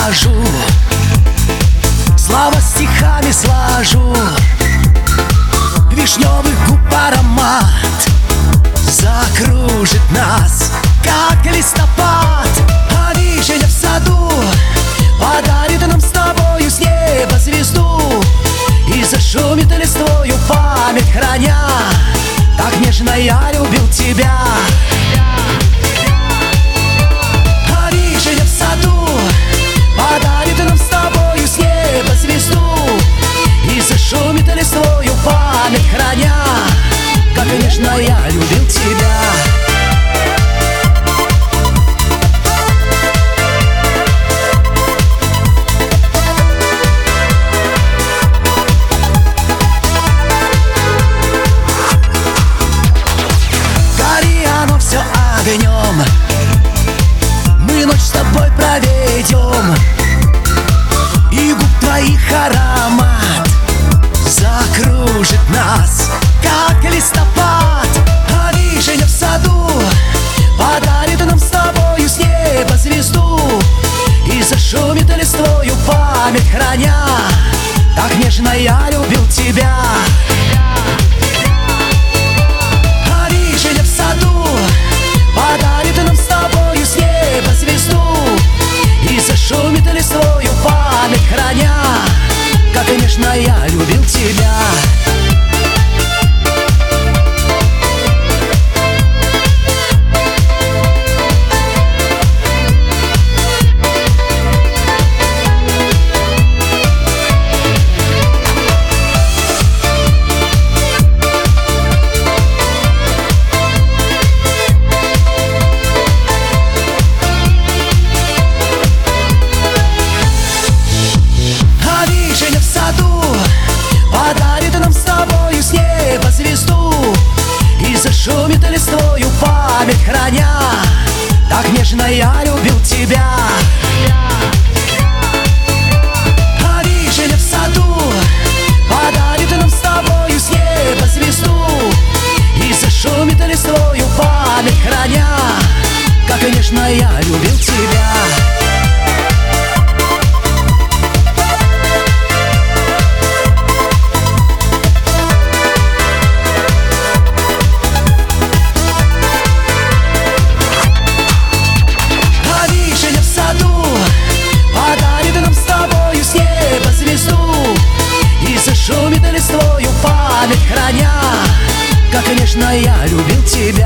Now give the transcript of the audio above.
скажу, слова стихами сложу. Вишневых губ аромат закружит нас, как листопад. А вишня в саду подарит нам с тобою с неба звезду и зашумит листвою память храня. Так нежно я любил тебя. А вишня в саду подарит нам с тобою с неба звезду и зашумит листвою память храня. Как нежно я любил тебя. Огнем мы ночь с тобой проведем, и губ твоих аромат закружит нас, как листопад. А вишня в саду подарит нам с тобою с неба звезду и зашумит листвою память храня. Так нежно я любил тебя. А вишня в саду подарит нам с тобою с неба звезду и зашумит листвою память храня. Как нежно я любил тебя. Подарит нам с тобою с неба звезду и зашумит листвою память храня. Так нежно я любил тебя. А вишня в саду подарит нам с тобою с неба звезду и зашумит листвою память храня. Как нежно я любил тебя. Шумит листвою память храня. Как нежно я любил тебя.